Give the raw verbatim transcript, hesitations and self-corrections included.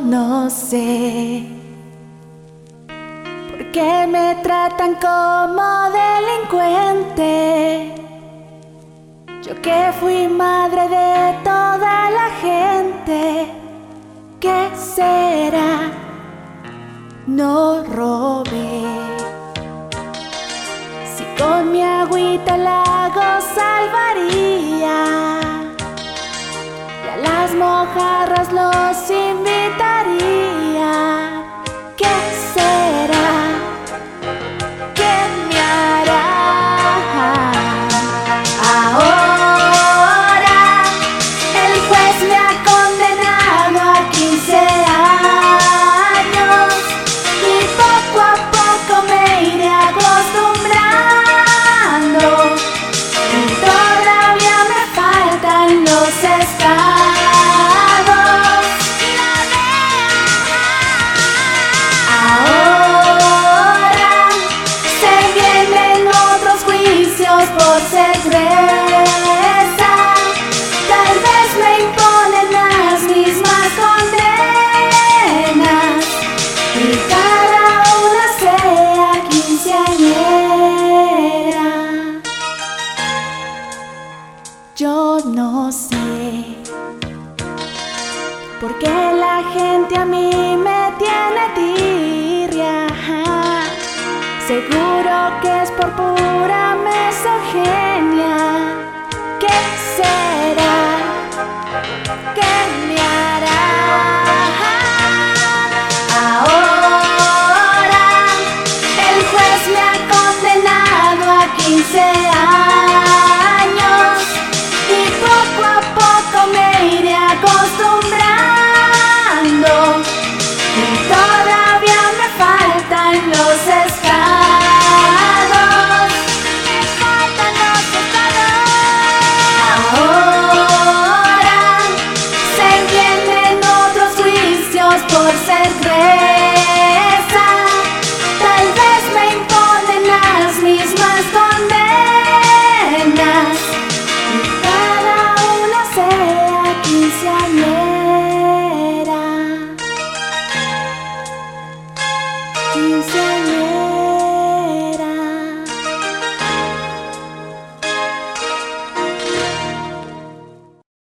no sé por qué me tratan como delincuente. Yo que fui madre de toda la gente. ¿Qué será? No robé. Si con mi agüita el lago salvaría, y a las mojarras los invitaría. ¿Qué será? ¿Quién me hará? Ahora el juez me ha condenado a quince años y poco a poco me iré acostumbrando, y todavía me faltan los estados. Ahora se vienen otros juicios por ser presa. Tal vez me imponen las mismas condenas y cada una sea quinceañera. Yo no sé por qué la gente a mí me tiene tirria. Seguro que es por pura misoginia.